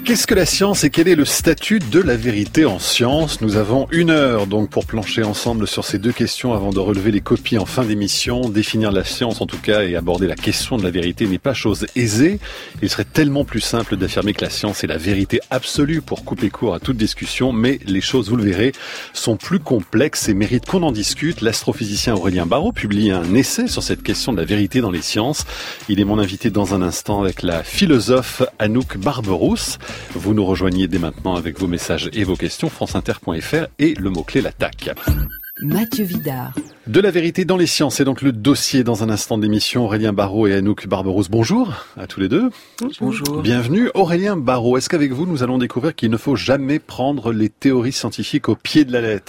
Qu'est-ce que la science et quel est le statut de la vérité en science? Nous avons 1 heure donc pour plancher ensemble sur ces 2 questions avant de relever les copies en fin d'émission. Définir la science en tout cas et aborder la question de la vérité n'est pas chose aisée. Il serait tellement plus simple d'affirmer que la science est la vérité absolue pour couper court à toute discussion, mais les choses, vous le verrez, sont plus complexes et méritent qu'on en discute. L'astrophysicien Aurélien Barraud publie un essai sur cette question de la vérité dans les sciences. Il est mon invité dans un instant avec la philosophe Anouk Barberousse. Vous nous rejoignez dès maintenant avec vos messages et vos questions, franceinter.fr et le mot-clé l'attaque. Mathieu Vidard. De la vérité dans les sciences, c'est donc le dossier dans un instant d'émission. Aurélien Barraud et Anouk Barberousse, bonjour à tous les deux. Bonjour. Bienvenue. Aurélien Barraud, est-ce qu'avec vous, nous allons découvrir qu'il ne faut jamais prendre les théories scientifiques au pied de la lettre ?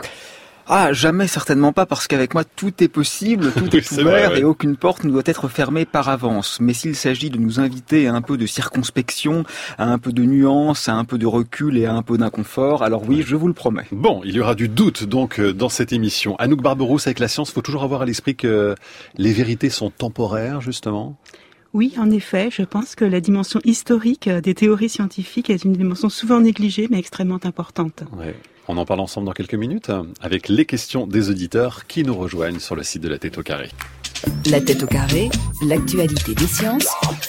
Ah, jamais, certainement pas, parce qu'avec moi, tout est possible, tout est ouvert et aucune porte ne doit être fermée par avance. Mais s'il s'agit de nous inviter à un peu de circonspection, à un peu de nuance, à un peu de recul et à un peu d'inconfort, alors oui, je vous le promets. Bon, il y aura du doute donc dans cette émission. Anouk Barberousse, avec la science, il faut toujours avoir à l'esprit que les vérités sont temporaires, justement. Oui, en effet, je pense que la dimension historique des théories scientifiques est une dimension souvent négligée, mais extrêmement importante. Ouais. On en parle ensemble dans quelques minutes avec les questions des auditeurs qui nous rejoignent sur le site de La Tête au Carré. La Tête au Carré, l'actualité des sciences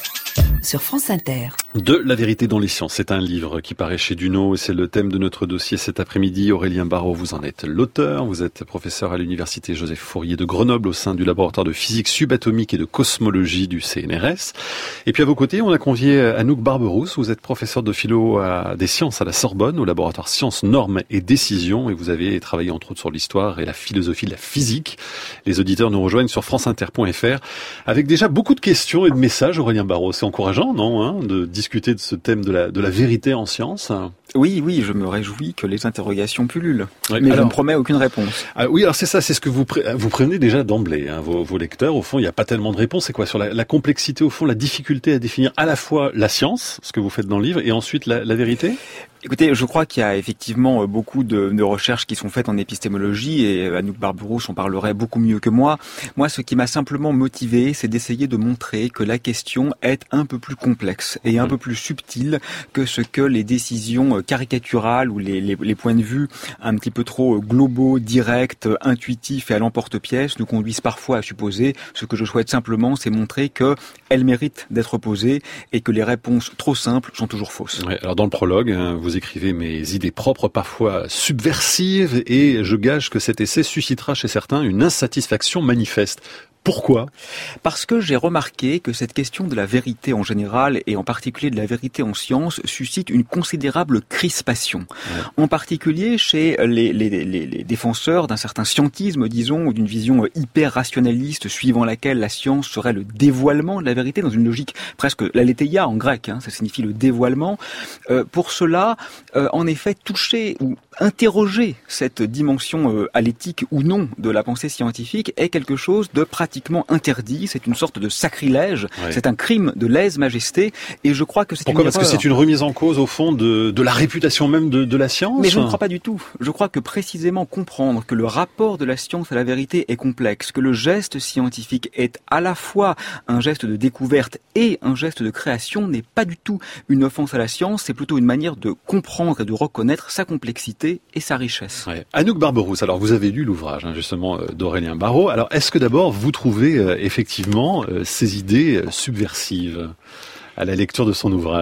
sur France Inter. De la vérité dans les sciences, c'est un livre qui paraît chez Duno et c'est le thème de notre dossier cet après-midi. Aurélien Barraud, vous en êtes l'auteur. Vous êtes professeur à l'université Joseph Fourier de Grenoble au sein du laboratoire de physique subatomique et de cosmologie du CNRS. Et puis à vos côtés, on a convié Anouk Barberousse. Vous êtes professeur de philo des sciences à la Sorbonne au laboratoire Sciences, Normes et Décisions et vous avez travaillé entre autres sur l'histoire et la philosophie de la physique. Les auditeurs nous rejoignent sur franceinter.fr avec déjà beaucoup de questions et de messages. Aurélien Barraud, c'est encourageant, non, de discuter de ce thème de la vérité en science. Oui, je me réjouis que les interrogations pullulent. Oui, mais alors, je ne promets aucune réponse. Oui, alors c'est ça, c'est ce que vous prévenez déjà d'emblée, vos lecteurs. Au fond, il n'y a pas tellement de réponses. C'est quoi sur la complexité, au fond, la difficulté à définir à la fois la science, ce que vous faites dans le livre, et ensuite la vérité ? Écoutez, je crois qu'il y a effectivement beaucoup de recherches qui sont faites en épistémologie et Anouk Barberousse en parlerait beaucoup mieux que moi. Moi, ce qui m'a simplement motivé, c'est d'essayer de montrer que la question est un peu plus complexe et un peu plus subtile que ce que les décisions caricaturales ou les points de vue un petit peu trop globaux, directs, intuitifs et à l'emporte-pièce nous conduisent parfois à supposer. Ce que je souhaite simplement, c'est montrer qu'elles méritent d'être posées et que les réponses trop simples sont toujours fausses. Ouais, alors dans le prologue, vous écrivez mes idées propres, parfois subversives, et je gage que cet essai suscitera chez certains une insatisfaction manifeste. Pourquoi ? Parce que j'ai remarqué que cette question de la vérité en général, et en particulier de la vérité en science, suscite une considérable crispation. Ouais. En particulier chez les défenseurs d'un certain scientisme, disons, ou d'une vision hyper rationaliste suivant laquelle la science serait le dévoilement de la vérité, dans une logique presque l'aletheia en grec, ça signifie le dévoilement. Pour cela, en effet, toucher ou interroger cette dimension à l'éthique ou non de la pensée scientifique est quelque chose de pratiquement interdit, c'est une sorte de sacrilège, c'est un crime de lèse-majesté, et je crois que c'est Pourquoi ? une Parce que c'est une remise en cause, au fond, de la réputation même de la science ? Mais je ne crois pas du tout. Je crois que précisément comprendre que le rapport de la science à la vérité est complexe, que le geste scientifique est à la fois un geste de découverte et un geste de création n'est pas du tout une offense à la science, c'est plutôt une manière de comprendre et de reconnaître sa complexité et sa richesse. Ouais. Anouk Barberousse, alors vous avez lu l'ouvrage justement d'Aurélien Barraud, alors est-ce que d'abord vous trouvez effectivement ces idées subversives à la lecture de son ouvrage ?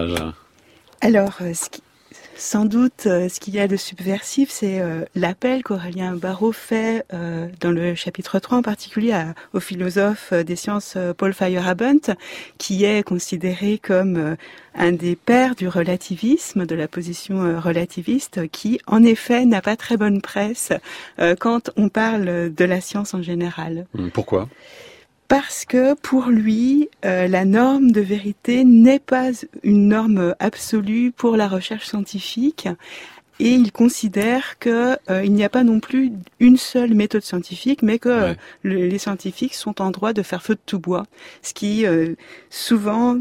Alors, sans doute, ce qu'il y a de subversif, c'est l'appel qu'Aurélien Barraud fait dans le chapitre 3, en particulier au philosophe des sciences Paul Feyerabend, qui est considéré comme un des pères du relativisme, de la position relativiste, qui, en effet, n'a pas très bonne presse quand on parle de la science en général. Pourquoi ? Parce que pour lui, la norme de vérité n'est pas une norme absolue pour la recherche scientifique, et il considère que il n'y a pas non plus une seule méthode scientifique, mais que les scientifiques sont en droit de faire feu de tout bois, ce qui souvent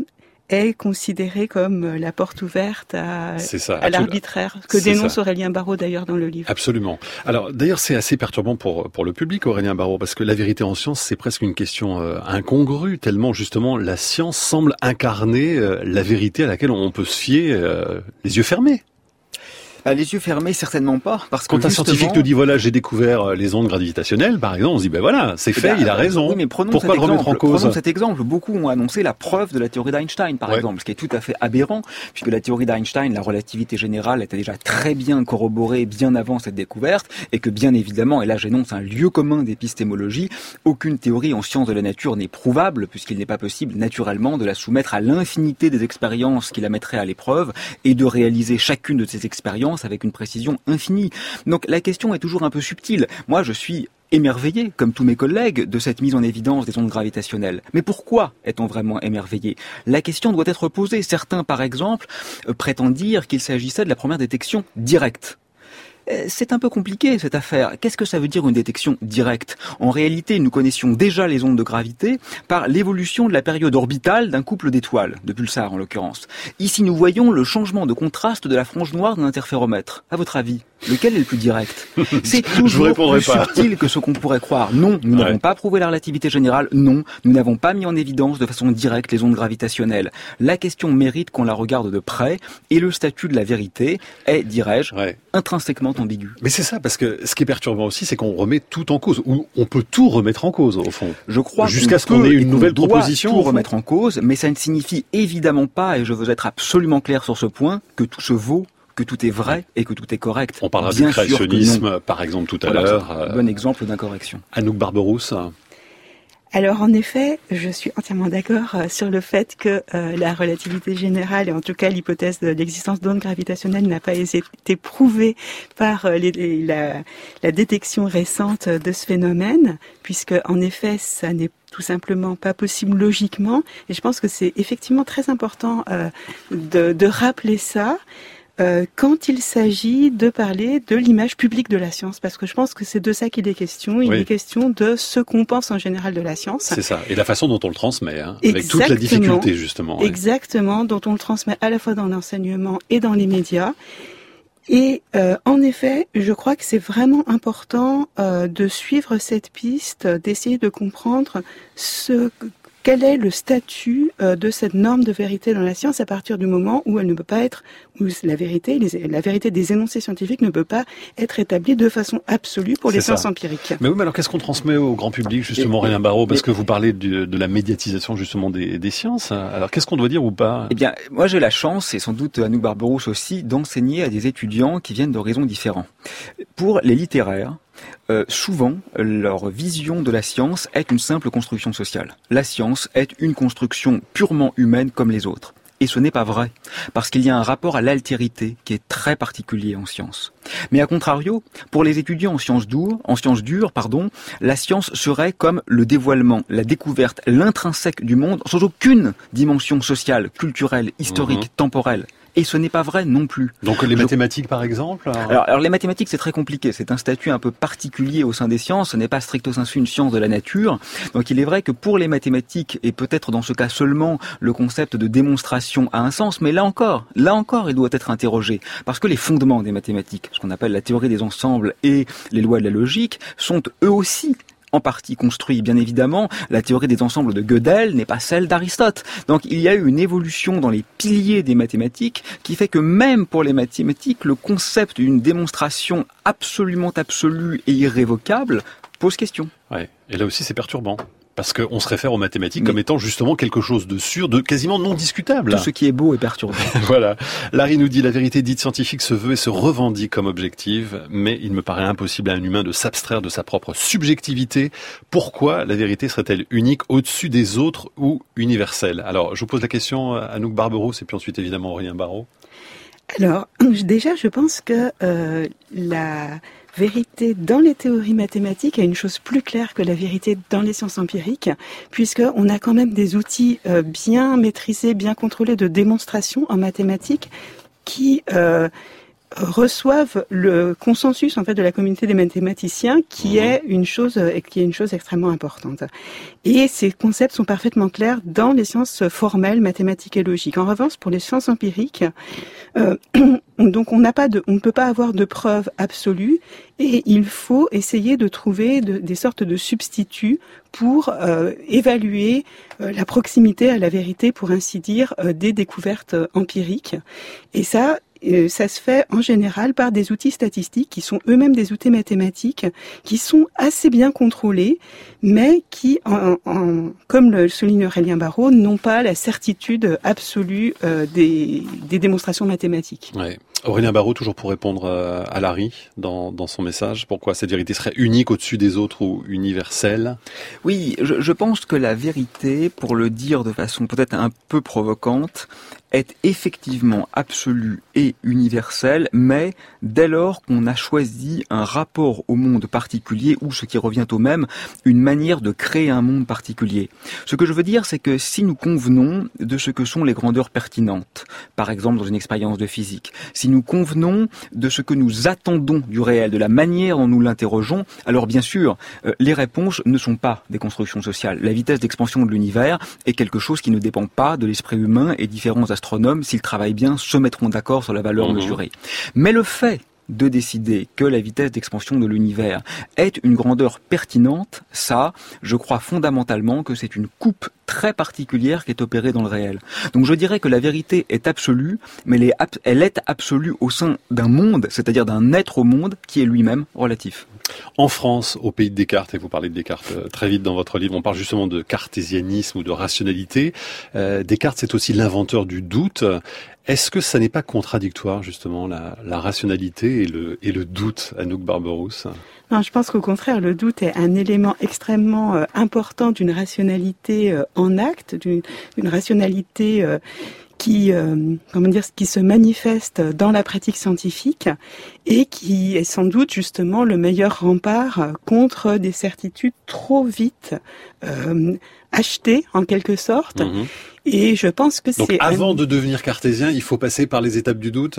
est considérée comme la porte ouverte à l'arbitraire, que dénonce Aurélien Barraud d'ailleurs dans le livre. Absolument. Alors d'ailleurs c'est assez perturbant pour le public, Aurélien Barraud, parce que la vérité en science c'est presque une question incongrue, tellement justement la science semble incarner la vérité à laquelle on peut se fier les yeux fermés. Les yeux fermés, certainement pas. Parce quand que un scientifique nous dit voilà, j'ai découvert les ondes gravitationnelles, par exemple, on se dit ben voilà, c'est fait, il a raison. Oui, mais pourquoi le remettre en cause ? Prenons cet exemple. Beaucoup ont annoncé la preuve de la théorie d'Einstein, par exemple, ce qui est tout à fait aberrant, puisque la théorie d'Einstein, la relativité générale, était déjà très bien corroborée bien avant cette découverte, et que bien évidemment, et là j'énonce un lieu commun d'épistémologie, aucune théorie en sciences de la nature n'est prouvable, puisqu'il n'est pas possible naturellement de la soumettre à l'infinité des expériences qui la mettraient à l'épreuve, et de réaliser chacune de ces expériences avec une précision infinie. Donc la question est toujours un peu subtile. Moi, je suis émerveillé, comme tous mes collègues, de cette mise en évidence des ondes gravitationnelles. Mais pourquoi est-on vraiment émerveillé ? La question doit être posée. Certains, par exemple, prétendent dire qu'il s'agissait de la première détection directe. C'est un peu compliqué cette affaire. Qu'est-ce que ça veut dire une détection directe ? En réalité, nous connaissions déjà les ondes de gravité par l'évolution de la période orbitale d'un couple d'étoiles, de pulsars en l'occurrence. Ici, nous voyons le changement de contraste de la frange noire d'un interféromètre. À votre avis, lequel est le plus direct ? C'est toujours plus subtil que ce qu'on pourrait croire. Non, nous n'avons pas prouvé la relativité générale. Non, nous n'avons pas mis en évidence de façon directe les ondes gravitationnelles. La question mérite qu'on la regarde de près et le statut de la vérité est, dirais-je, intrinsèquement ambigu. Mais c'est ça, parce que ce qui est perturbant aussi, c'est qu'on remet tout en cause, ou on peut tout remettre en cause, au fond. Je crois jusqu'à ce qu'on ait une nouvelle proposition. Tout remettre en cause, mais ça ne signifie évidemment pas, et je veux être absolument clair sur ce point, que tout se vaut, que tout est vrai et que tout est correct. On parlera du créationnisme, par exemple, tout à l'heure. Bon exemple d'incorrection. Anouk Barberousse. Alors en effet, je suis entièrement d'accord sur le fait que la relativité générale, et en tout cas l'hypothèse de l'existence d'ondes gravitationnelles n'a pas été prouvée par la détection récente de ce phénomène, puisque en effet ça n'est tout simplement pas possible logiquement. Et je pense que c'est effectivement très important de rappeler ça. Quand il s'agit de parler de l'image publique de la science, parce que je pense que c'est de ça qu'il est question. Il est question de ce qu'on pense en général de la science. C'est ça, et la façon dont on le transmet, avec toute la difficulté justement. Exactement, dont on le transmet à la fois dans l'enseignement et dans les médias. Et en effet, je crois que c'est vraiment important de suivre cette piste, d'essayer de comprendre quel est le statut de cette norme de vérité dans la science à partir du moment où elle ne peut pas être, où la vérité des énoncés scientifiques ne peut pas être établie de façon absolue pour les sciences empiriques. Mais oui, mais alors qu'est-ce qu'on transmet au grand public justement, Aurélien Barraud, parce que vous parlez de la médiatisation justement des sciences. Alors qu'est-ce qu'on doit dire ou pas ? Eh bien, moi j'ai la chance, et sans doute Anouk Barberousse aussi, d'enseigner à des étudiants qui viennent d'horizons différents. Pour les littéraires, souvent, leur vision de la science est une simple construction sociale. La science est une construction purement humaine comme les autres. Et ce n'est pas vrai, parce qu'il y a un rapport à l'altérité qui est très particulier en science. Mais à contrario, pour les étudiants en sciences dures, la science serait comme le dévoilement, la découverte, l'intrinsèque du monde, sans aucune dimension sociale, culturelle, historique, temporelle. Et ce n'est pas vrai non plus. Donc les mathématiques par exemple alors les mathématiques c'est très compliqué, c'est un statut un peu particulier au sein des sciences, ce n'est pas stricto sensu une science de la nature. Donc il est vrai que pour les mathématiques, et peut-être dans ce cas seulement, le concept de démonstration a un sens, mais là encore, il doit être interrogé. Parce que les fondements des mathématiques, ce qu'on appelle la théorie des ensembles et les lois de la logique, sont eux aussi en partie construit. Bien évidemment, la théorie des ensembles de Gödel n'est pas celle d'Aristote. Donc il y a eu une évolution dans les piliers des mathématiques qui fait que même pour les mathématiques, le concept d'une démonstration absolument absolue et irrévocable pose question. Ouais. Et là aussi c'est perturbant. Parce qu'on se réfère aux mathématiques comme étant justement quelque chose de sûr, de quasiment non discutable. Tout ce qui est beau est perturbant. Voilà. Larry nous dit, la vérité dite scientifique se veut et se revendique comme objective, mais il me paraît impossible à un humain de s'abstraire de sa propre subjectivité. Pourquoi la vérité serait-elle unique au-dessus des autres ou universelle ? Alors, je vous pose la question à Anouk Barberousse et puis ensuite évidemment Aurélien Barraud. Alors, déjà, je pense que la vérité dans les théories mathématiques est une chose plus claire que la vérité dans les sciences empiriques, puisqu'on a quand même des outils bien maîtrisés, bien contrôlés de démonstration en mathématiques qui reçoivent le consensus en fait de la communauté des mathématiciens qui est une chose extrêmement importante. Et ces concepts sont parfaitement clairs dans les sciences formelles, mathématiques et logiques. En revanche, pour les sciences empiriques, donc on ne peut pas avoir de preuves absolues et il faut essayer de trouver des sortes de substituts pour évaluer la proximité à la vérité, pour ainsi dire, des découvertes empiriques. Et ça se fait en général par des outils statistiques qui sont eux-mêmes des outils mathématiques, qui sont assez bien contrôlés, mais qui, comme le souligne Aurélien Barraud, n'ont pas la certitude absolue des démonstrations mathématiques. Ouais. Aurélien Barraud, toujours pour répondre à Larry dans son message, pourquoi cette vérité serait unique au-dessus des autres ou universelle? Oui, je pense que la vérité, pour le dire de façon peut-être un peu provocante, est effectivement absolue et universelle, mais dès lors qu'on a choisi un rapport au monde particulier, ou ce qui revient au même, une manière de créer un monde particulier. Ce que je veux dire, c'est que si nous convenons de ce que sont les grandeurs pertinentes, par exemple dans une expérience de physique, si nous convenons de ce que nous attendons du réel, de la manière dont nous l'interrogeons, alors bien sûr, les réponses ne sont pas des constructions sociales. La vitesse d'expansion de l'univers est quelque chose qui ne dépend pas de l'esprit humain, et différents astronomes, s'ils travaillent bien, se mettront d'accord sur la valeur mesurée. Mais le fait de décider que la vitesse d'expansion de l'univers est une grandeur pertinente, ça, je crois fondamentalement que c'est une coupe très particulière qui est opérée dans le réel. Donc je dirais que la vérité est absolue, mais elle est absolue au sein d'un monde, c'est-à-dire d'un être au monde qui est lui-même relatif. En France, au pays de Descartes, et vous parlez de Descartes très vite dans votre livre, on parle justement de cartésianisme ou de rationalité. Descartes, c'est aussi l'inventeur du doute. Est-ce que ça n'est pas contradictoire, justement, la rationalité et le doute, Anouk Barberousse? Non, je pense qu'au contraire, le doute est un élément extrêmement important d'une rationalité en acte, d'une rationalité qui se manifeste dans la pratique scientifique et qui est sans doute justement le meilleur rempart contre des certitudes trop vite achetées en quelque sorte. Mmh. Et je pense que donc, avant de devenir cartésien, il faut passer par les étapes du doute.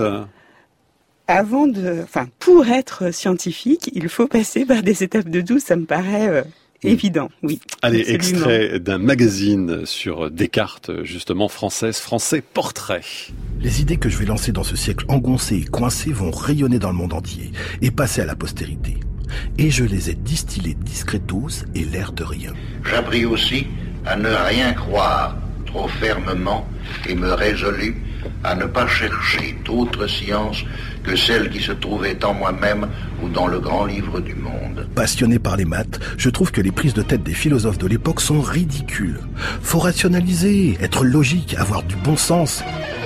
Pour être scientifique, il faut passer par des étapes de doute. Ça me paraît évident, oui. Allez, absolument. Extrait d'un magazine sur Descartes, justement, Français Portrait. Les idées que je vais lancer dans ce siècle engoncé et coincé vont rayonner dans le monde entier et passer à la postérité. Et je les ai distillées discretos et l'air de rien. J'appris aussi à ne rien croire trop fermement et me résolus à ne pas chercher d'autres sciences que celles qui se trouvaient en moi-même ou dans le grand livre du monde. Passionné par les maths, je trouve que les prises de tête des philosophes de l'époque sont ridicules. Faut rationaliser, être logique, avoir du bon sens.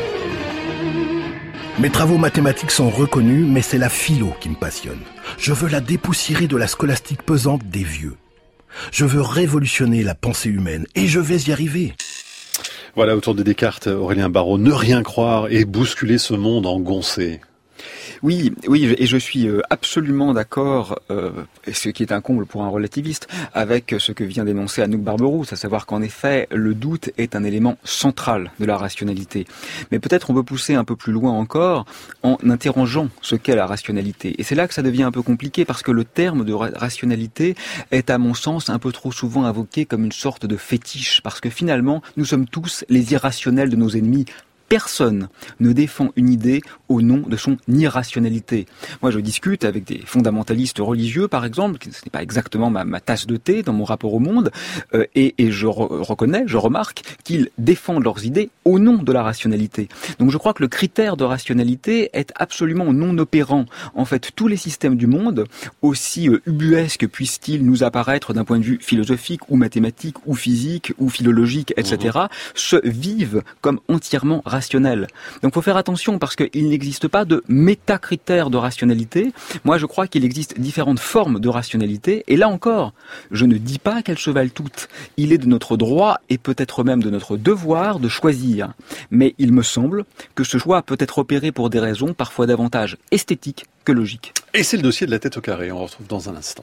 Mes travaux mathématiques sont reconnus, mais c'est la philo qui me passionne. Je veux la dépoussiérer de la scolastique pesante des vieux. Je veux révolutionner la pensée humaine, et je vais y arriver. Voilà, autour de Descartes, Aurélien Barraud, ne rien croire et bousculer ce monde engoncé. Oui, et je suis absolument d'accord, ce qui est un comble pour un relativiste, avec ce que vient d'énoncer Anouk Barberousse, à savoir qu'en effet, le doute est un élément central de la rationalité. Mais peut-être on peut pousser un peu plus loin encore en interrogeant ce qu'est la rationalité. Et c'est là que ça devient un peu compliqué, parce que le terme de rationalité est, à mon sens, un peu trop souvent invoqué comme une sorte de fétiche, parce que finalement, nous sommes tous les irrationnels de nos ennemis. Personne ne défend une idée au nom de son irrationalité. Moi, je discute avec des fondamentalistes religieux, par exemple, ce n'est pas exactement ma tasse de thé dans mon rapport au monde, et je remarque qu'ils défendent leurs idées au nom de la rationalité. Donc je crois que le critère de rationalité est absolument non opérant. En fait, tous les systèmes du monde, aussi ubuesques puissent-ils nous apparaître d'un point de vue philosophique ou mathématique ou physique ou philologique, etc., se vivent comme entièrement rationnels. Donc faut faire attention, parce qu'il n'existe pas de métacritères de rationalité. Moi je crois qu'il existe différentes formes de rationalité, et là encore, je ne dis pas qu'elles se valent toutes. Il est de notre droit, et peut-être même de notre devoir, de choisir. Mais il me semble que ce choix peut être opéré pour des raisons parfois davantage esthétiques que logiques. Et c'est le dossier de la tête au carré, on retrouve dans un instant.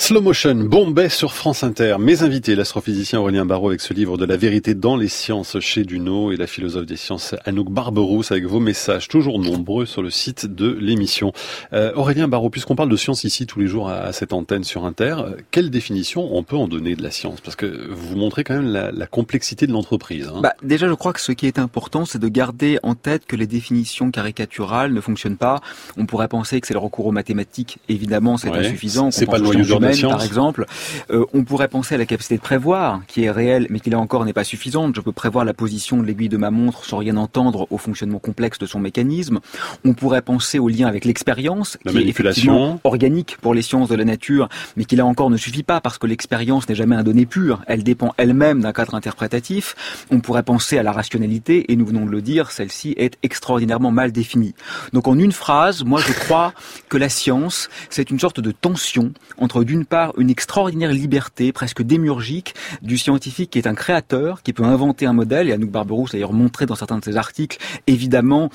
Slow Motion, Bombay sur France Inter. Mes invités, l'astrophysicien Aurélien Barraud avec ce livre de la vérité dans les sciences chez Duno et la philosophe des sciences Anouk Barberousse avec vos messages toujours nombreux sur le site de l'émission. Aurélien Barraud, puisqu'on parle de science ici tous les jours à cette antenne sur Inter, quelle définition on peut en donner de la science? Parce que vous montrez quand même la complexité de l'entreprise. Déjà, je crois que ce qui est important, c'est de garder en tête que les définitions caricaturales ne fonctionnent pas. On pourrait penser que c'est le recours aux mathématiques. Évidemment, c'est insuffisant. C'est pas le noyau dur de la science. Par exemple, on pourrait penser à la capacité de prévoir, qui est réelle, mais qui là encore n'est pas suffisante. Je peux prévoir la position de l'aiguille de ma montre sans rien entendre au fonctionnement complexe de son mécanisme. On pourrait penser au lien avec l'expérience, qui est effectivement organique pour les sciences de la nature, mais qui là encore ne suffit pas parce que l'expérience n'est jamais un donné pur. Elle dépend elle-même d'un cadre interprétatif. On pourrait penser à la rationalité, et nous venons de le dire, celle-ci est extraordinairement mal définie. Donc en une phrase, moi je crois que la science, c'est une sorte de tension entre d'une part une extraordinaire liberté, presque démiurgique, du scientifique qui est un créateur, qui peut inventer un modèle, et Anouk Barberousse a d'ailleurs montré dans certains de ses articles, évidemment,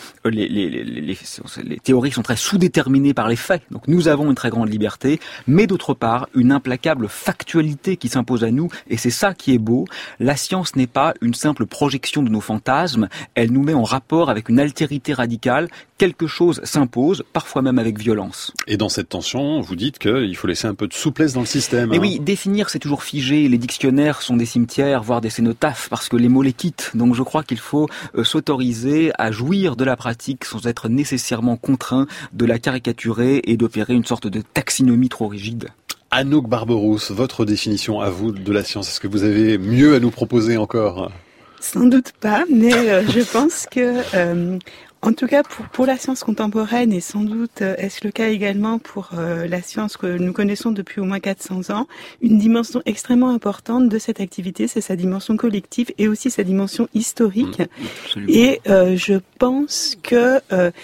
les théories sont très sous-déterminées par les faits, donc nous avons une très grande liberté, mais d'autre part, une implacable factualité qui s'impose à nous, et c'est ça qui est beau. La science n'est pas une simple projection de nos fantasmes, elle nous met en rapport avec une altérité radicale, quelque chose s'impose, parfois même avec violence. Et dans cette tension, vous dites qu'il faut laisser un peu de souplesse dans le système. Mais oui, définir c'est toujours figé, les dictionnaires sont des cimetières, voire des cénotaphes, parce que les mots les quittent. Donc je crois qu'il faut s'autoriser à jouir de la pratique sans être nécessairement contraint de la caricaturer et d'opérer une sorte de taxinomie trop rigide. Anouk Barberousse, votre définition à vous de la science, est-ce que vous avez mieux à nous proposer encore? Sans doute pas, mais je pense que... en tout cas, pour la science contemporaine, et sans doute est-ce le cas également pour la science que nous connaissons depuis au moins 400 ans, une dimension extrêmement importante de cette activité, c'est sa dimension collective et aussi sa dimension historique. Et je pense que...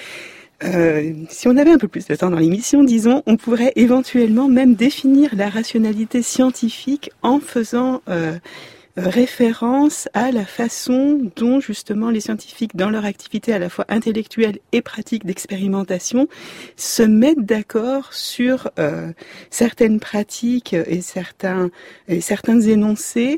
si on avait un peu plus de temps dans l'émission, disons, on pourrait éventuellement même définir la rationalité scientifique en faisant... référence à la façon dont justement les scientifiques, dans leur activité à la fois intellectuelle et pratique d'expérimentation, se mettent d'accord sur certaines pratiques et certains énoncés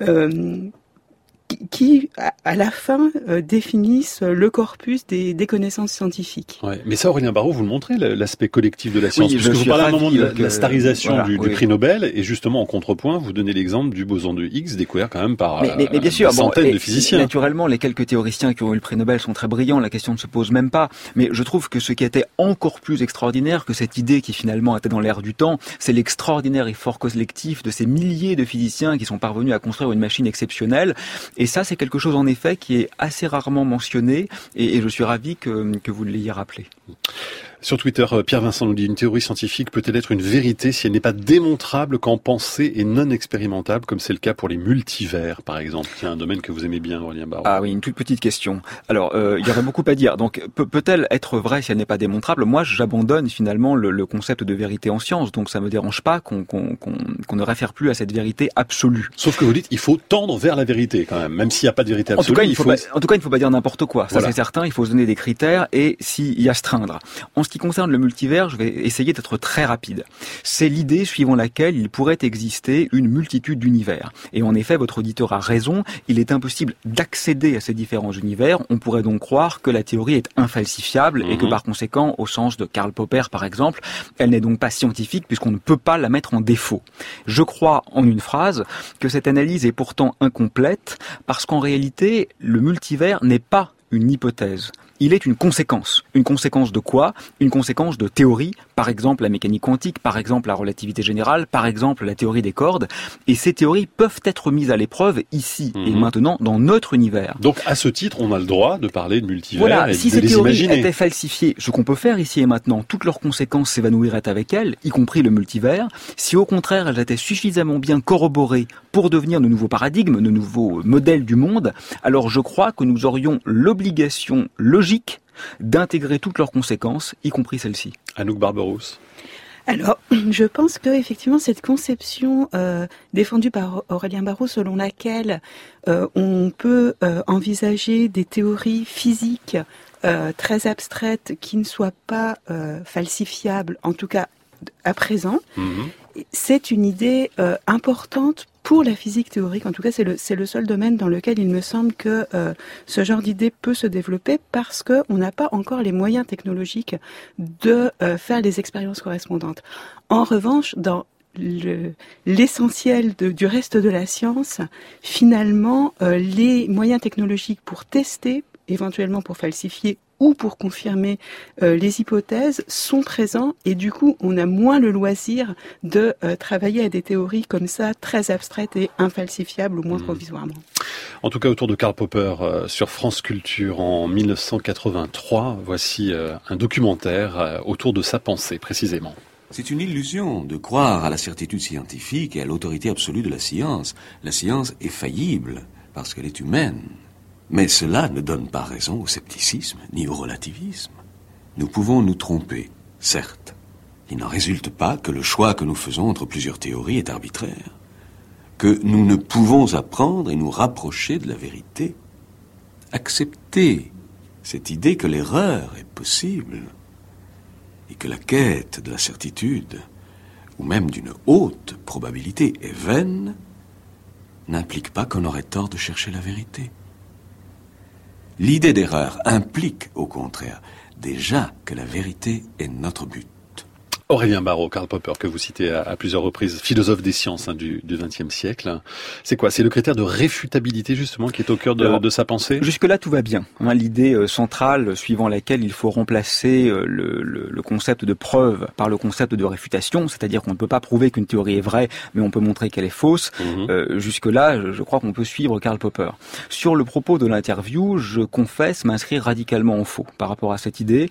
qui, à la fin, définissent le corpus des connaissances scientifiques. Ouais. Mais ça, Aurélien Barraud, vous le montrez, l'aspect collectif de la science. Oui, parce que vous parlez à un moment de la starisation voilà, du prix Nobel, et justement, en contrepoint, vous donnez l'exemple du boson de Higgs, découvert quand même par mais bien sûr, des centaines de physiciens. Naturellement, les quelques théoriciens qui ont eu le prix Nobel sont très brillants, la question ne se pose même pas. Mais je trouve que ce qui était encore plus extraordinaire que cette idée qui finalement était dans l'air du temps, c'est l'extraordinaire effort collectif de ces milliers de physiciens qui sont parvenus à construire une machine exceptionnelle. Et ça, c'est quelque chose en effet qui est assez rarement mentionné, et je suis ravi que vous l'ayez rappelé. Sur Twitter, Pierre Vincent nous dit: une théorie scientifique peut-elle être une vérité si elle n'est pas démontrable qu'en pensée et non expérimentable, comme c'est le cas pour les multivers, par exemple? C'est un domaine que vous aimez bien, Aurélien Barraud. Ah oui, une toute petite question. Alors, il y aurait beaucoup à dire. Donc, peut-elle être vraie si elle n'est pas démontrable? Moi, j'abandonne finalement le concept de vérité en science, donc ça me dérange pas qu'on ne réfère plus à cette vérité absolue. Sauf que vous dites, il faut tendre vers la vérité quand même s'il n'y a pas de vérité absolue. En tout cas, il ne faut pas dire n'importe quoi. Ça, voilà. C'est certain. Il faut se donner des critères et s'y astreindre. En ce qui concerne le multivers, je vais essayer d'être très rapide. C'est l'idée suivant laquelle il pourrait exister une multitude d'univers. Et en effet, votre auditeur a raison, il est impossible d'accéder à ces différents univers. On pourrait donc croire que la théorie est infalsifiable et que par conséquent, au sens de Karl Popper par exemple, elle n'est donc pas scientifique puisqu'on ne peut pas la mettre en défaut. Je crois, en une phrase, que cette analyse est pourtant incomplète parce qu'en réalité, le multivers n'est pas une hypothèse. Il est une conséquence. Une conséquence de quoi? Une conséquence de théorie, par exemple la mécanique quantique, par exemple la relativité générale, par exemple la théorie des cordes. Et ces théories peuvent être mises à l'épreuve ici et maintenant dans notre univers. Donc à ce titre, on a le droit de parler de multivers voilà, et si de les imaginer. Si ces théories étaient falsifiées, ce qu'on peut faire ici et maintenant, toutes leurs conséquences s'évanouiraient avec elles, y compris le multivers. Si au contraire elles étaient suffisamment bien corroborées pour devenir de nouveaux paradigmes, de nouveaux modèles du monde, alors je crois que nous aurions l'obligation logique d'intégrer toutes leurs conséquences, y compris celles-ci. Anouk Barberousse. Alors, je pense que effectivement cette conception défendue par Aurélien Barraud, selon laquelle on peut envisager des théories physiques très abstraites qui ne soient pas falsifiables, en tout cas à présent, c'est une idée importante pour la physique théorique. En tout cas, c'est le seul domaine dans lequel il me semble que ce genre d'idée peut se développer parce que on n'a pas encore les moyens technologiques de faire les expériences correspondantes. En revanche, dans l'essentiel du reste de la science, finalement, les moyens technologiques pour tester, éventuellement pour falsifier ou pour confirmer les hypothèses sont présents et du coup on a moins le loisir de travailler à des théories comme ça très abstraites et infalsifiables au moins provisoirement. En tout cas autour de Karl Popper sur France Culture en 1983, voici un documentaire autour de sa pensée précisément. C'est une illusion de croire à la certitude scientifique et à l'autorité absolue de la science. La science est faillible parce qu'elle est humaine. Mais cela ne donne pas raison au scepticisme ni au relativisme. Nous pouvons nous tromper, certes. Il n'en résulte pas que le choix que nous faisons entre plusieurs théories est arbitraire, que nous ne pouvons apprendre et nous rapprocher de la vérité. Accepter cette idée que l'erreur est possible et que la quête de la certitude, ou même d'une haute probabilité, est vaine, n'implique pas qu'on aurait tort de chercher la vérité. L'idée d'erreur implique, au contraire, déjà que la vérité est notre but. Aurélien Barraud, Karl Popper, que vous citez à plusieurs reprises, philosophe des sciences du XXe siècle. C'est quoi? C'est le critère de réfutabilité, justement, qui est au cœur de sa pensée? Jusque-là, tout va bien. L'idée centrale suivant laquelle il faut remplacer le concept de preuve par le concept de réfutation, c'est-à-dire qu'on ne peut pas prouver qu'une théorie est vraie, mais on peut montrer qu'elle est fausse. Jusque-là, je crois qu'on peut suivre Karl Popper. Sur le propos de l'interview, je confesse m'inscrire radicalement en faux par rapport à cette idée.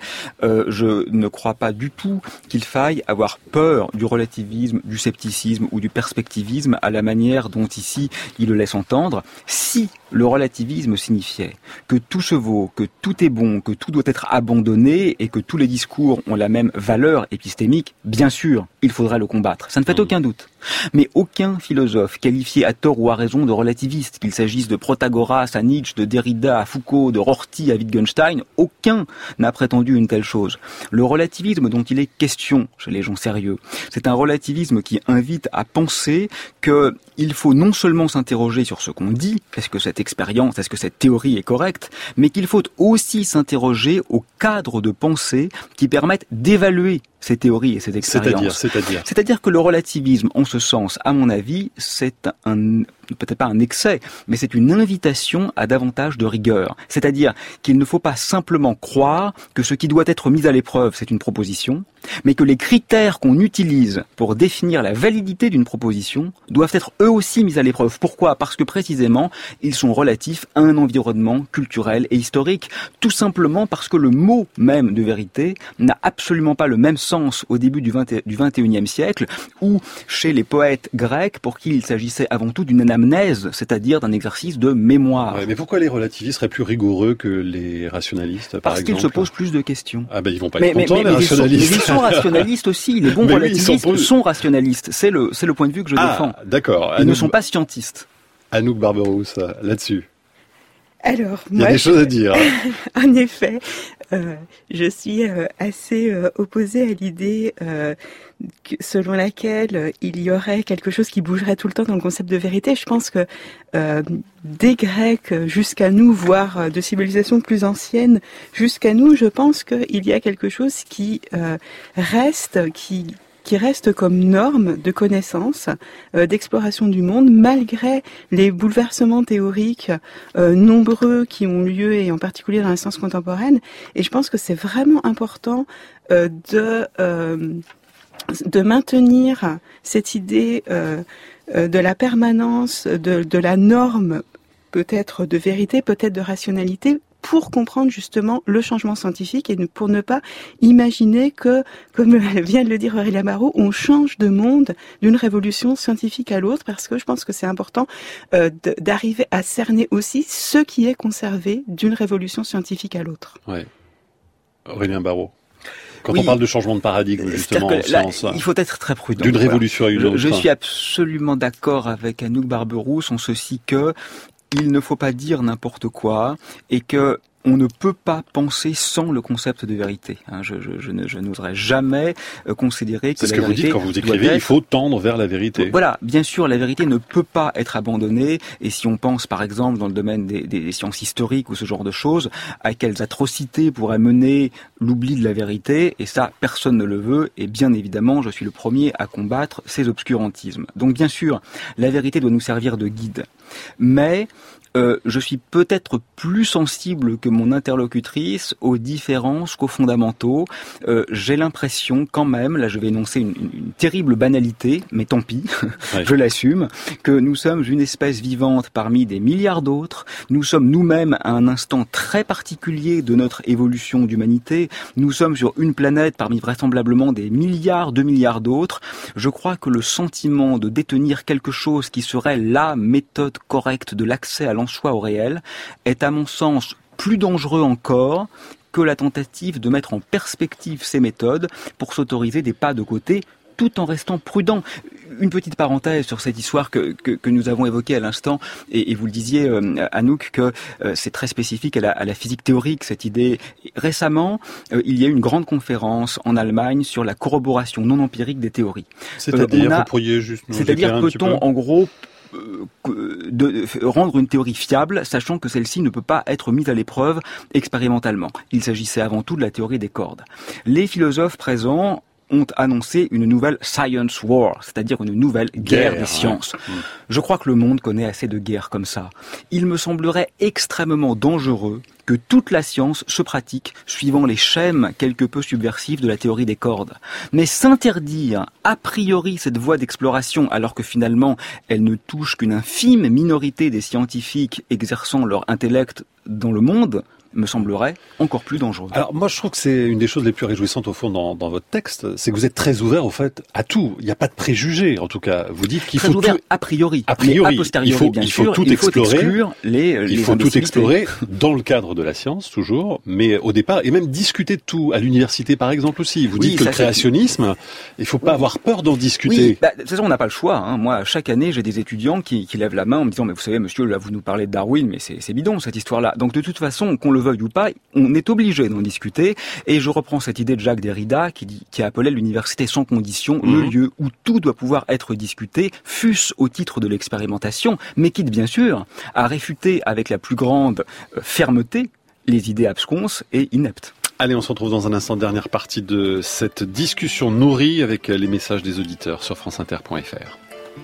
Je ne crois pas du tout qu'il faille avoir peur du relativisme, du scepticisme ou du perspectivisme à la manière dont ici il le laisse entendre. Si le relativisme signifiait que tout se vaut, que tout est bon, que tout doit être abandonné et que tous les discours ont la même valeur épistémique, bien sûr, il faudrait le combattre. Ça ne fait aucun doute. Mais aucun philosophe qualifié à tort ou à raison de relativiste, qu'il s'agisse de Protagoras à Nietzsche, de Derrida à Foucault, de Rorty à Wittgenstein, aucun n'a prétendu une telle chose. Le relativisme dont il est question chez les gens sérieux, c'est un relativisme qui invite à penser qu'il faut non seulement s'interroger sur ce qu'on dit, est-ce que cette expérience, est-ce que cette théorie est correcte, mais qu'il faut aussi s'interroger au cadre de pensée qui permettent d'évaluer ces théories et ces expériences. C'est-à-dire que le relativisme, en ce sens, à mon avis, c'est peut-être pas un excès, mais c'est une invitation à davantage de rigueur. C'est-à-dire qu'il ne faut pas simplement croire que ce qui doit être mis à l'épreuve, c'est une proposition, mais que les critères qu'on utilise pour définir la validité d'une proposition doivent être eux aussi mis à l'épreuve. Pourquoi? Parce que précisément, ils sont relatifs à un environnement culturel et historique. Tout simplement parce que le mot même de vérité n'a absolument pas le même sens au début du XXIe siècle, ou chez les poètes grecs pour qui il s'agissait avant tout d'une anamnèse, c'est-à-dire d'un exercice de mémoire. Ouais, mais pourquoi les relativistes seraient plus rigoureux que les rationalistes, par exemple? Parce qu'ils se posent plus de questions. Ah ben ils vont pas être contents, les rationalistes. Ils sont rationalistes aussi, les bons relativistes sont rationalistes. C'est le point de vue que je défends. D'accord. Ils ne sont pas scientistes. Anouk Barberousse, là-dessus. Alors, il y a des choses à dire. En effet, je suis assez opposée à l'idée selon laquelle il y aurait quelque chose qui bougerait tout le temps dans le concept de vérité. Je pense que des Grecs jusqu'à nous, voire de civilisations plus anciennes jusqu'à nous, je pense qu'il y a quelque chose qui reste comme norme de connaissance, d'exploration du monde, malgré les bouleversements théoriques nombreux qui ont lieu, et en particulier dans la science contemporaine. Et je pense que c'est vraiment important de maintenir cette idée de la permanence, de la norme, peut-être de vérité, peut-être de rationalité, pour comprendre justement le changement scientifique et pour ne pas imaginer que, comme vient de le dire Aurélien Barraud, on change de monde d'une révolution scientifique à l'autre, parce que je pense que c'est important d'arriver à cerner aussi ce qui est conservé d'une révolution scientifique à l'autre. Ouais. Aurélien Barraud. Quand on parle de changement de paradigme, justement, en science, il faut être très prudent. D'une révolution à une autre. Je suis absolument d'accord avec Anouk Barberousse en ceci que il ne faut pas dire n'importe quoi et que on ne peut pas penser sans le concept de vérité. Je n'oserais jamais considérer que la vérité... C'est ce que vous dites quand vous écrivez, il faut tendre vers la vérité. Voilà, bien sûr, la vérité ne peut pas être abandonnée, et si on pense par exemple dans le domaine des sciences historiques ou ce genre de choses, à quelles atrocités pourrait mener l'oubli de la vérité, et ça, personne ne le veut, et bien évidemment, je suis le premier à combattre ces obscurantismes. Donc bien sûr, la vérité doit nous servir de guide, mais... je suis peut-être plus sensible que mon interlocutrice aux différences qu'aux fondamentaux. J'ai l'impression quand même, là je vais énoncer une terrible banalité, mais tant pis, ouais. Je l'assume, que nous sommes une espèce vivante parmi des milliards d'autres. Nous sommes nous-mêmes à un instant très particulier de notre évolution d'humanité. Nous sommes sur une planète parmi vraisemblablement des milliards de milliards d'autres. Je crois que le sentiment de détenir quelque chose qui serait la méthode correcte de l'accès à l'en-soi au réel est à mon sens plus dangereux encore que la tentative de mettre en perspective ces méthodes pour s'autoriser des pas de côté tout en restant prudent. Une petite parenthèse sur cette histoire que nous avons évoquée à l'instant, et vous le disiez, Anouk, que c'est très spécifique à la physique théorique, cette idée. Récemment, il y a eu une grande conférence en Allemagne sur la corroboration non empirique des théories. C'est-à-dire, vous pourriez juste nous c'est-à-dire, peut-on, en gros, de rendre une théorie fiable, sachant que celle-ci ne peut pas être mise à l'épreuve expérimentalement. Il s'agissait avant tout de la théorie des cordes. Les philosophes présents ont annoncé une nouvelle science war, c'est-à-dire une nouvelle guerre des sciences. Ouais. Je crois que le monde connaît assez de guerres comme ça. Il me semblerait extrêmement dangereux que toute la science se pratique suivant les schèmes quelque peu subversifs de la théorie des cordes. Mais s'interdire a priori cette voie d'exploration alors que finalement elle ne touche qu'une infime minorité des scientifiques exerçant leur intellect dans le monde, me semblerait encore plus dangereux. Alors moi je trouve que c'est une des choses les plus réjouissantes au fond dans votre texte, c'est que vous êtes très ouvert au fait à tout. Il n'y a pas de préjugés en tout cas. Vous dites qu'il très faut ouvert tout... a priori, a posteriori, il faut tout explorer. Il faut tout explorer dans le cadre de la science toujours, mais au départ et même discuter de tout à l'université par exemple aussi. Vous dites que le créationnisme, il faut pas avoir peur d'en discuter. Oui, de toute façon on n'a pas le choix. Hein. Moi chaque année j'ai des étudiants qui lèvent la main en me disant mais vous savez monsieur là vous nous parlez de Darwin mais c'est bidon cette histoire-là. Donc de toute façon qu'on le veuille ou pas, on est obligé d'en discuter. Et je reprends cette idée de Jacques Derrida qui appelait l'université sans condition le lieu où tout doit pouvoir être discuté, fût-ce au titre de l'expérimentation, mais quitte bien sûr à réfuter avec la plus grande fermeté les idées absconses et ineptes. Allez, on se retrouve dans un instant, dernière partie de cette discussion nourrie avec les messages des auditeurs sur franceinter.fr.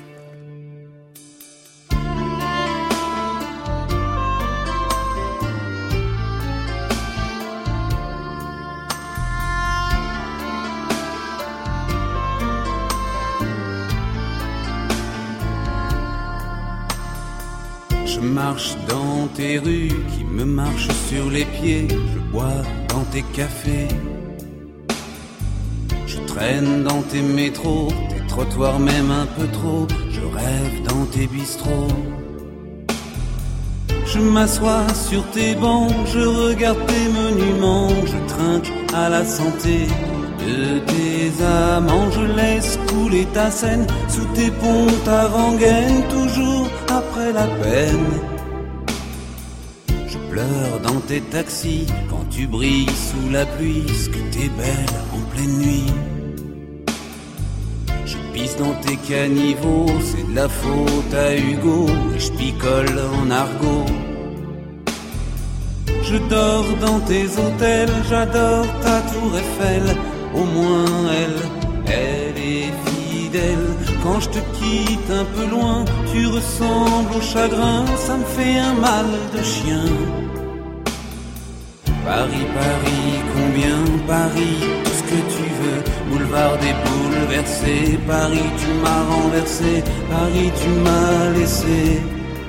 Je marche dans tes rues qui me marchent sur les pieds. Je bois dans tes cafés. Je traîne dans tes métros, tes trottoirs même un peu trop. Je rêve dans tes bistrots. Je m'assois sur tes bancs, je regarde tes monuments. Je trinque à la santé de tes amants. Je laisse couler ta scène sous tes ponts avant-gaine, toujours après la peine. Je pleure dans tes taxis quand tu brilles sous la pluie, ce que t'es belle en pleine nuit. Je pisse dans tes caniveaux, c'est de la faute à Hugo, et je picole en argot. Je dors dans tes hôtels, j'adore ta tour Eiffel. Au moins elle est fidèle. Quand je te quitte un peu loin, tu ressembles au chagrin, ça me fait un mal de chien. Paris, Paris, combien Paris, tout ce que tu veux, boulevard des bouleversés. Paris, tu m'as renversé, Paris, tu m'as laissé.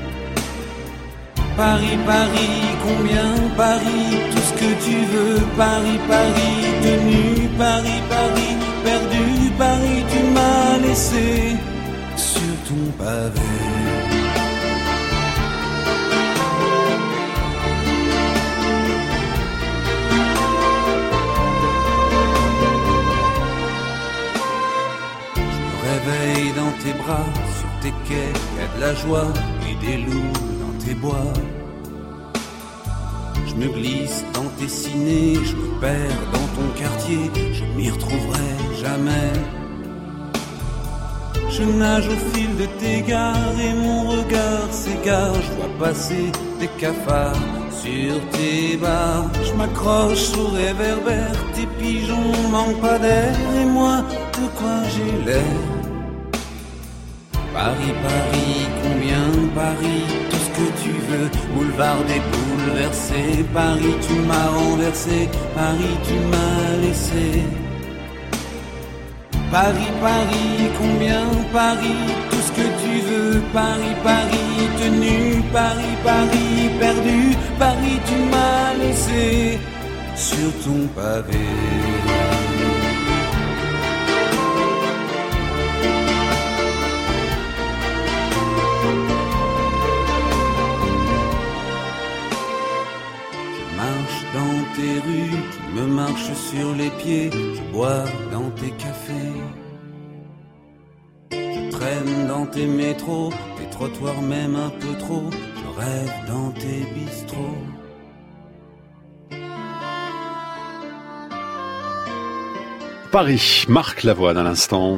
Paris, Paris, combien Paris, tout ce que tu veux. Paris, Paris, tenu, Paris, Paris, perdu. Paris, tu m'as laissé sur ton pavé. Je me réveille dans tes bras, sur tes quais, y a de la joie et des loups dans tes bois. je me glisse dans tes ciné, je me perds dans ton quartier, je m'y retrouverai jamais. Je nage au fil de tes gares et mon regard s'égare, je vois passer des cafards sur tes bars. Je m'accroche au réverbère, tes pigeons manquent pas d'air et moi, de quoi j'ai l'air? Paris, Paris, combien Paris, tout ce que tu veux, boulevard des bouleversés. Paris, tu m'as renversé, Paris, tu m'as laissé. Paris, Paris, combien Paris, tout ce que tu veux. Paris, Paris, tenu, Paris, Paris, perdu. Paris, tu m'as laissé sur ton pavé. Dans tes rues qui me marchent sur les pieds, je bois dans tes cafés, je traîne dans tes métros, tes trottoirs même un peu trop, je rêve dans tes bistrots. Paris, Marc Lavoine à l'instant.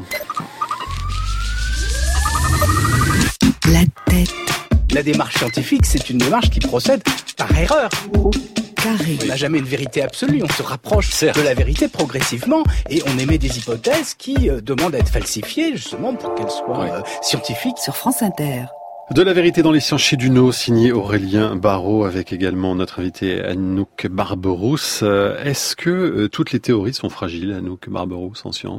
La tête La démarche scientifique, c'est une démarche qui procède par erreur. carrée. On n'a jamais une vérité absolue, on se rapproche de la vérité progressivement et on émet des hypothèses qui demandent à être falsifiées justement pour qu'elles soient scientifiques. Sur France Inter. De la vérité dans les sciences chez Duno, signé Aurélien Barraud, avec également notre invité Anouk Barberousse. Est-ce que toutes les théories sont fragiles, Anouk Barberousse, en sciences ?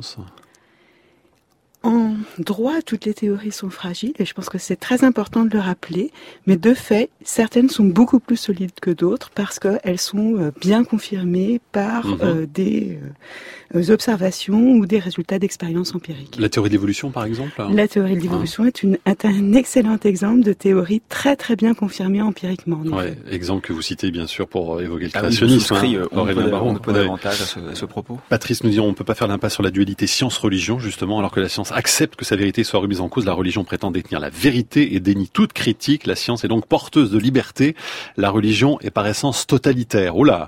En droit, toutes les théories sont fragiles et je pense que c'est très important de le rappeler. Mais de fait, certaines sont beaucoup plus solides que d'autres parce qu'elles sont bien confirmées par des observations ou des résultats d'expériences empiriques. La théorie de l'évolution, par exemple ? La théorie de l'évolution est un excellent exemple de théorie très très bien confirmée empiriquement. Ouais, exemple que vous citez bien sûr pour évoquer le créationnisme. Aurélien Barraud. On peut davantage à ce propos. Patrice nous dit on ne peut pas faire l'impasse sur la dualité science-religion, justement, alors que la science accepte que sa vérité soit remise en cause. La religion prétend détenir la vérité et dénie toute critique. La science est donc porteuse de liberté. La religion est par essence totalitaire. Oula.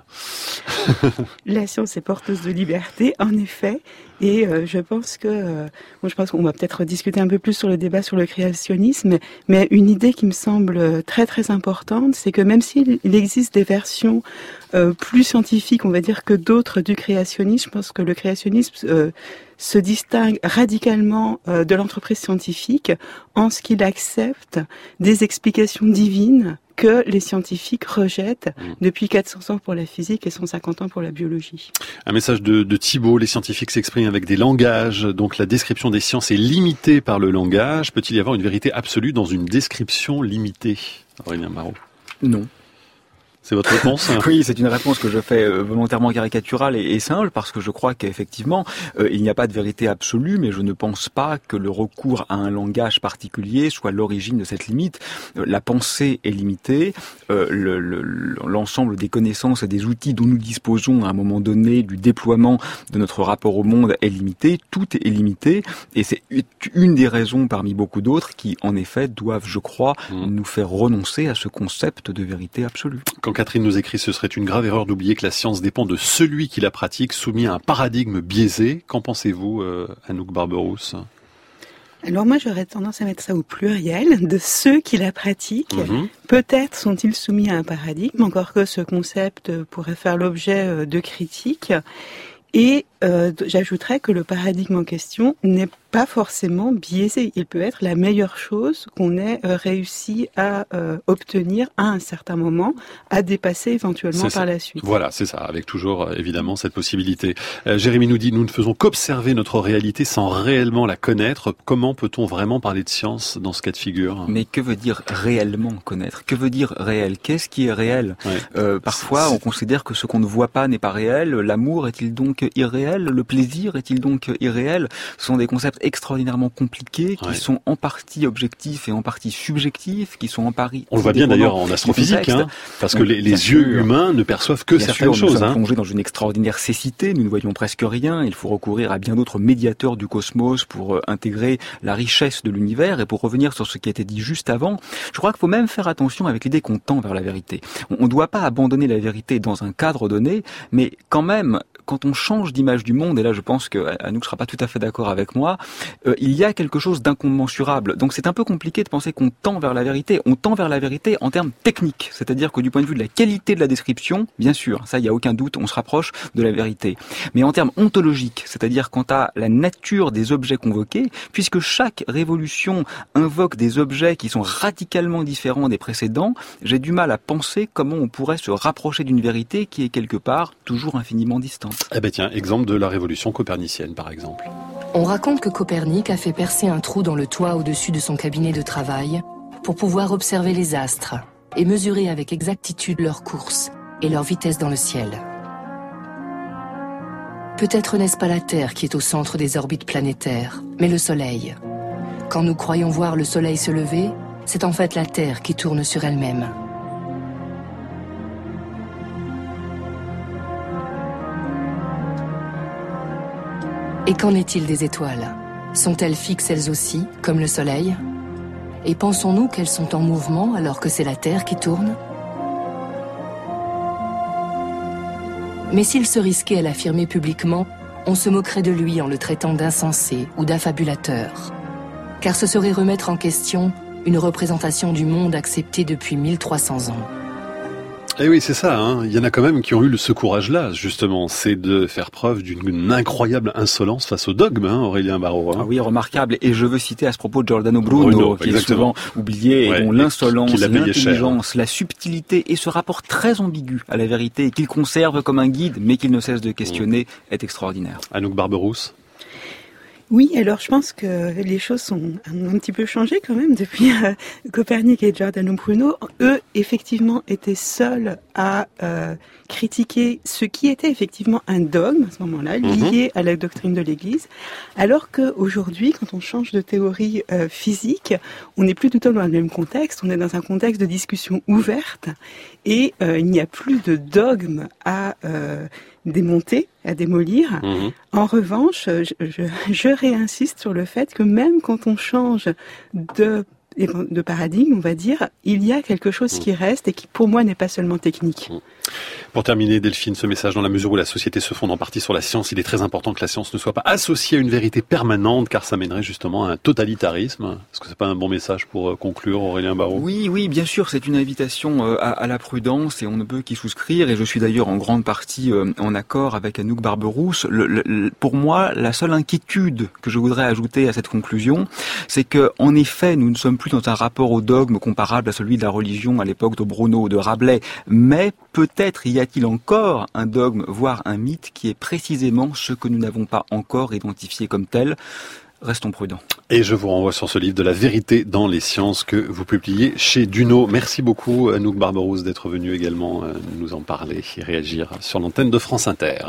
La science est porteuse de liberté, en effet. Et je pense qu'on va peut-être discuter un peu plus sur le débat sur le créationnisme, mais une idée qui me semble très très importante, c'est que même s'il existe des versions plus scientifiques, on va dire, que d'autres du créationnisme, je pense que le créationnisme se distingue radicalement de l'entreprise scientifique en ce qu'il accepte des explications divines que les scientifiques rejettent depuis 400 ans pour la physique et 150 ans pour la biologie. Un message de Thibault, les scientifiques s'expriment avec des langages, donc la description des sciences est limitée par le langage. Peut-il y avoir une vérité absolue dans une description limitée ? Aurélien Barraud. Non. C'est votre réponse ? Oui, c'est une réponse que je fais volontairement caricaturale et simple parce que je crois qu'effectivement, il n'y a pas de vérité absolue, mais je ne pense pas que le recours à un langage particulier soit l'origine de cette limite. La pensée est limitée, l'ensemble des connaissances et des outils dont nous disposons à un moment donné, du déploiement de notre rapport au monde est limité, tout est limité, et c'est une des raisons parmi beaucoup d'autres qui, en effet, doivent, je crois, nous faire renoncer à ce concept de vérité absolue. Quand Catherine nous écrit, ce serait une grave erreur d'oublier que la science dépend de celui qui la pratique, soumis à un paradigme biaisé. Qu'en pensez-vous, Anouk Barberousse ? Alors moi, j'aurais tendance à mettre ça au pluriel, de ceux qui la pratiquent. Peut-être sont-ils soumis à un paradigme, encore que ce concept pourrait faire l'objet de critiques. Et j'ajouterais que le paradigme en question n'est pas forcément biaisé. Il peut être la meilleure chose qu'on ait réussi à obtenir à un certain moment, à dépasser éventuellement par la suite. Voilà, c'est ça, avec toujours évidemment cette possibilité. Jérémy nous dit, nous ne faisons qu'observer notre réalité sans réellement la connaître. Comment peut-on vraiment parler de science dans ce cas de figure ? Mais que veut dire réellement connaître ? Que veut dire réel ? Qu'est-ce qui est réel ? Parfois, on considère que ce qu'on ne voit pas n'est pas réel. L'amour est-il donc irréel ? irréel? Le plaisir est-il donc irréel? Ce sont des concepts extraordinairement compliqués qui sont en partie objectifs et en partie subjectifs, qui sont en partie... On le voit bien d'ailleurs en astrophysique, parce que les yeux humains ne perçoivent que certaines choses. Nous sommes plongés dans une extraordinaire cécité, nous ne voyons presque rien, il faut recourir à bien d'autres médiateurs du cosmos pour intégrer la richesse de l'univers. Et pour revenir sur ce qui a été dit juste avant, je crois qu'il faut même faire attention avec l'idée qu'on tend vers la vérité. On ne doit pas abandonner la vérité dans un cadre donné, mais quand même, quand on change d'image du monde, et là je pense que Anouk ne sera pas tout à fait d'accord avec moi, il y a quelque chose d'incommensurable. Donc c'est un peu compliqué de penser qu'on tend vers la vérité. On tend vers la vérité en termes techniques, c'est-à-dire que du point de vue de la qualité de la description, bien sûr, ça il n'y a aucun doute, on se rapproche de la vérité. Mais en termes ontologiques, c'est-à-dire quant à la nature des objets convoqués, puisque chaque révolution invoque des objets qui sont radicalement différents des précédents, j'ai du mal à penser comment on pourrait se rapprocher d'une vérité qui est quelque part toujours infiniment distante. Eh ben tiens, exemple de la révolution copernicienne par exemple. On raconte que Copernic a fait percer un trou dans le toit au-dessus de son cabinet de travail pour pouvoir observer les astres et mesurer avec exactitude leur course et leur vitesse dans le ciel. Peut-être n'est-ce pas la Terre qui est au centre des orbites planétaires, mais le Soleil. Quand nous croyons voir le Soleil se lever, c'est en fait la Terre qui tourne sur elle-même. Et qu'en est-il des étoiles? Sont-elles fixes elles aussi, comme le Soleil? Et pensons-nous qu'elles sont en mouvement alors que c'est la Terre qui tourne? Mais s'il se risquait à l'affirmer publiquement, on se moquerait de lui en le traitant d'insensé ou d'affabulateur. Car ce serait remettre en question une représentation du monde acceptée depuis 1300 ans. Eh oui, c'est ça, il y en a quand même qui ont eu ce courage-là, justement, c'est de faire preuve d'une incroyable insolence face au dogme, Aurélien Barraud. Ah oui, remarquable. Et je veux citer à ce propos Giordano Bruno, qui est souvent oublié, et dont l'insolence, l'intelligence, la subtilité et ce rapport très ambigu à la vérité qu'il conserve comme un guide, mais qu'il ne cesse de questionner, est extraordinaire. Anouk Barberousse. Oui, alors je pense que les choses ont un petit peu changé quand même depuis Copernic et Giordano Bruno. Eux, effectivement, étaient seuls à critiquer ce qui était effectivement un dogme à ce moment-là, lié à la doctrine de l'Église, alors qu'aujourd'hui, quand on change de théorie physique, on n'est plus du tout dans le même contexte, on est dans un contexte de discussion ouverte, et il n'y a plus de dogme à démonter, à démolir. En revanche, je réinsiste sur le fait que même quand on change de paradigme, on va dire, il y a quelque chose qui reste et qui, pour moi, n'est pas seulement technique. Pour terminer, Delphine, ce message, dans la mesure où la société se fonde en partie sur la science, il est très important que la science ne soit pas associée à une vérité permanente, car ça mènerait justement à un totalitarisme. Est-ce que c'est pas un bon message pour conclure, Aurélien Barraud? Oui, bien sûr, c'est une invitation à la prudence et on ne peut qu'y souscrire. Et je suis d'ailleurs en grande partie en accord avec Anouk Barberousse. Pour moi, la seule inquiétude que je voudrais ajouter à cette conclusion, c'est que, en effet, nous ne sommes plus dans un rapport au dogme comparable à celui de la religion à l'époque de Bruno ou de Rabelais, mais peut-être y a-t-il encore un dogme, voire un mythe, qui est précisément ce que nous n'avons pas encore identifié comme tel. Restons prudents. Et je vous renvoie sur ce livre de la vérité dans les sciences que vous publiez chez Duno. Merci beaucoup Anouk Barberousse d'être venue également nous en parler et réagir sur l'antenne de France Inter.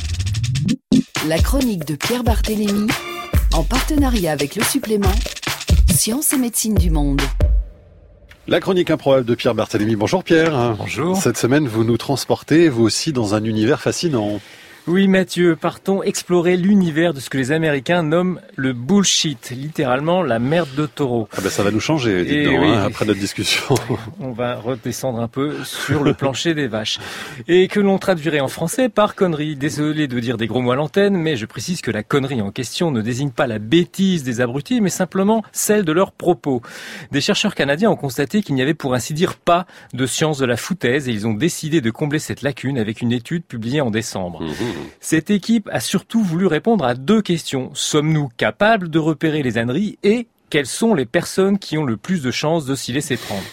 La chronique de Pierre Barthélémy, en partenariat avec le supplément Sciences et médecine du monde. La chronique improbable de Pierre Barthélémy. Bonjour Pierre. Bonjour. Cette semaine, vous nous transportez, vous aussi, dans un univers fascinant. Oui Mathieu, partons explorer l'univers de ce que les Américains nomment le bullshit, littéralement la merde de taureau. Ah ben ça va nous changer, dites donc, après notre discussion. On va redescendre un peu sur le plancher des vaches. Et que l'on traduirait en français par connerie. Désolé de dire des gros mots à l'antenne, mais je précise que la connerie en question ne désigne pas la bêtise des abrutis, mais simplement celle de leurs propos. Des chercheurs canadiens ont constaté qu'il n'y avait pour ainsi dire pas de science de la foutaise et ils ont décidé de combler cette lacune avec une étude publiée en décembre. Cette équipe a surtout voulu répondre à deux questions. Sommes-nous capables de repérer les âneries et quelles sont les personnes qui ont le plus de chances de s'y laisser prendre?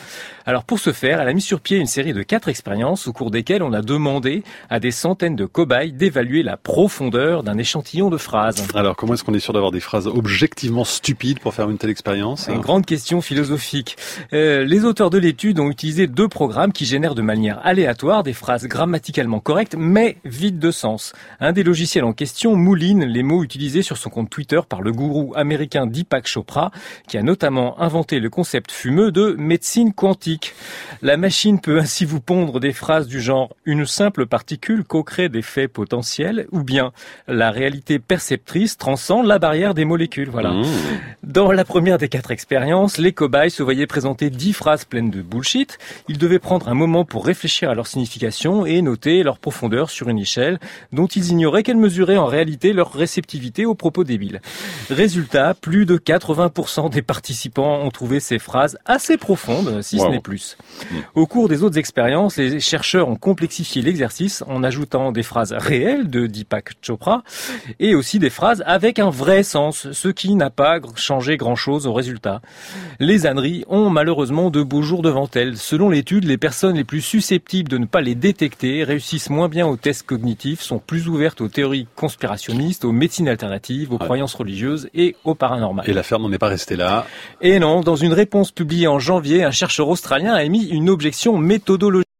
Alors pour ce faire, elle a mis sur pied une série de 4 expériences au cours desquelles on a demandé à des centaines de cobayes d'évaluer la profondeur d'un échantillon de phrases. Alors comment est-ce qu'on est sûr d'avoir des phrases objectivement stupides pour faire une telle expérience? C'est une grande question philosophique. Les auteurs de l'étude ont utilisé 2 programmes qui génèrent de manière aléatoire des phrases grammaticalement correctes mais vides de sens. Un des logiciels en question mouline les mots utilisés sur son compte Twitter par le gourou américain Deepak Chopra, qui a notamment inventé le concept fumeux de médecine quantique. La machine peut ainsi vous pondre des phrases du genre « une simple particule co-crée des faits potentiels » ou bien « la réalité perceptrice transcende la barrière des molécules ». Voilà. Dans la première des 4 expériences, les cobayes se voyaient présenter 10 phrases pleines de bullshit. Ils devaient prendre un moment pour réfléchir à leur signification et noter leur profondeur sur une échelle dont ils ignoraient qu'elle mesurait en réalité leur réceptivité aux propos débiles. Résultat, plus de 80% des participants ont trouvé ces phrases assez profondes, si ce n'est plus. Au cours des autres expériences, les chercheurs ont complexifié l'exercice en ajoutant des phrases réelles de Deepak Chopra et aussi des phrases avec un vrai sens, ce qui n'a pas changé grand-chose au résultat. Les âneries ont malheureusement de beaux jours devant elles. Selon l'étude, les personnes les plus susceptibles de ne pas les détecter réussissent moins bien aux tests cognitifs, sont plus ouvertes aux théories conspirationnistes, aux médecines alternatives, aux croyances religieuses et au paranormal. Et l'affaire n'en est pas restée là. Et non, dans une réponse publiée en janvier, un chercheur australien a émis une objection méthodologique.